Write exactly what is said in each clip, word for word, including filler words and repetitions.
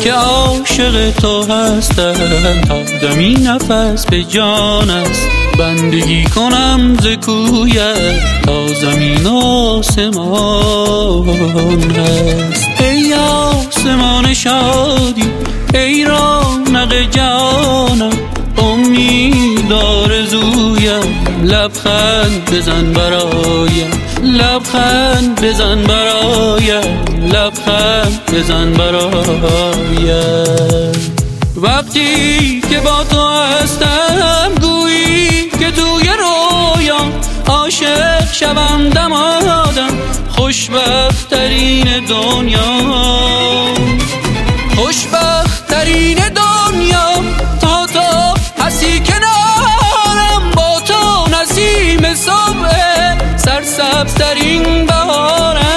که عاشق تو هستم، تا دمی نفس به جان است. بندگی کنم ز کویت تا زمین آسمان هست. ای آسمان شادی، ای رونق جانم، امید آرزویم، لبخند بزن برایم، لبخند بزن برایم، لبخند بزن برایم. وقتی که با تو هستم گویی که توی رویام، عاشق شوم دمادم، خوشبخت ترین دنیا، خوشبخت ترین دنیا. تا تو هستی کنارم، با تو نسیم صبح سرسبز ترین بهارم.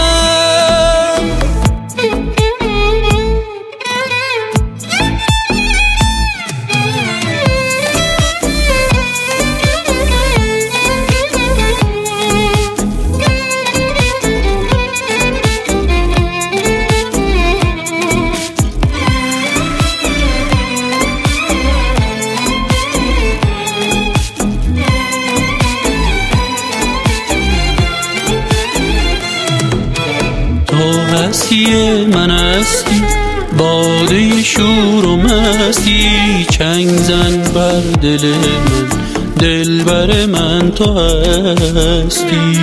هستی من هستی، باده شور و مستی، چنگ زن بر دل من، دلبر من تو هستی.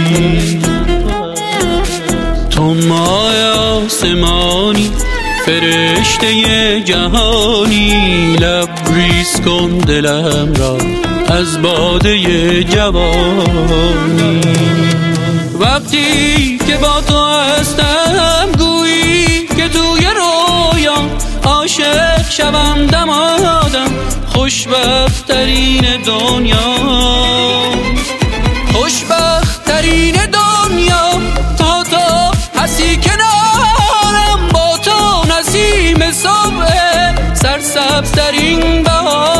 تو ماه آسمانی، فرشته جهانی، لبریز کن دلم را از باده جوانی. وقتی که با تو هستم گویی که توی رویام، عاشق شوم دمادم، خوشبخت ترین دنیا، خوشبخت ترین دنیا. تا تو هستی کنارم، با تو نسیم صبح سرسبز ترین بهار.